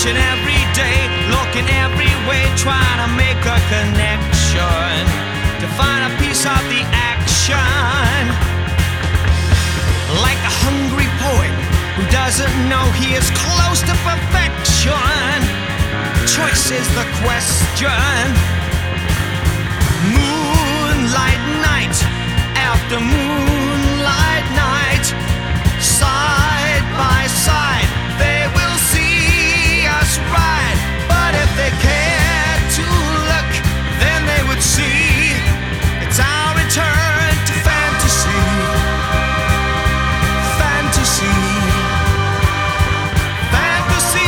Searching every day, looking every way, trying to make a connection, to find a piece of the action. Like a hungry poet who doesn't know he is close to perfection. Choice is the question. Moonlight night after moonlight night, side by side they will see us ride. But if they cared to look, then they would see it's our return to fantasy. Fantasy. Fantasy.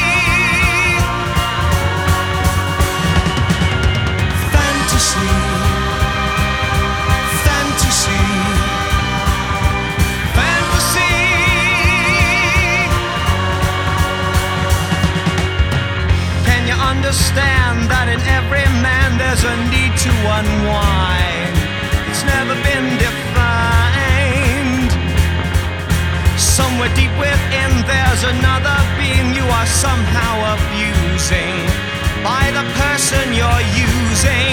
Fantasy. Fantasy. Fantasy. Can you understand that in every man there's a need to unwind? It's never been defined. Somewhere deep within there's another being you are somehow abusing by the person you're using.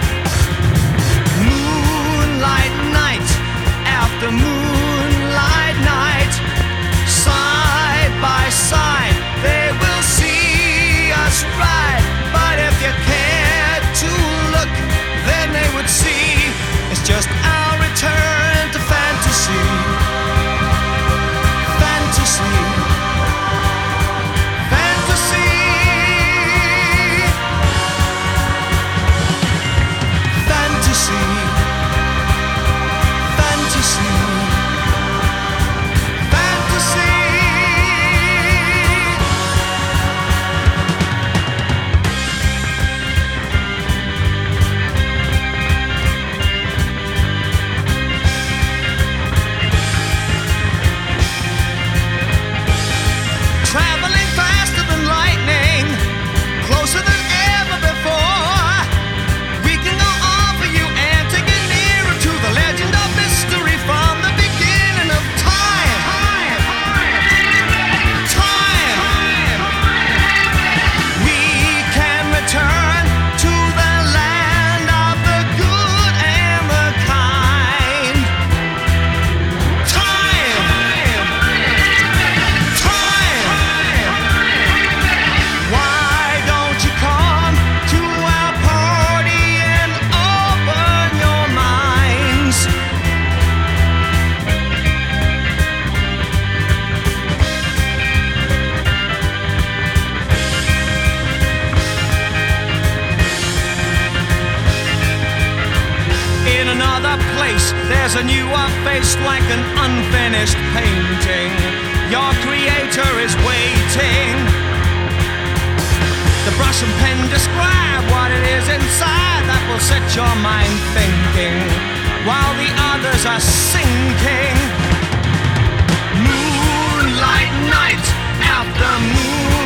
Moonlight night after moonlight night, side by side they will see us ride. But if you cared to look, then they would see it's just our return to fantasy. Fantasy. Fantasy. Fantasy. Fantasy. Fantasy. Traveling faster than lightning, closer than ever before. We can go on for you and take it nearer to the legend of mystery from the beginning of time. Time. We can return to the land of the good and the kind. Time. Why don't you come to our party and open your minds? In another place, there's a newer face like an unfinished painting. Your creator is waiting. The brush and pen describe what it is inside that will set your mind thinking, while the others are sinking. Moonlight night after moonlight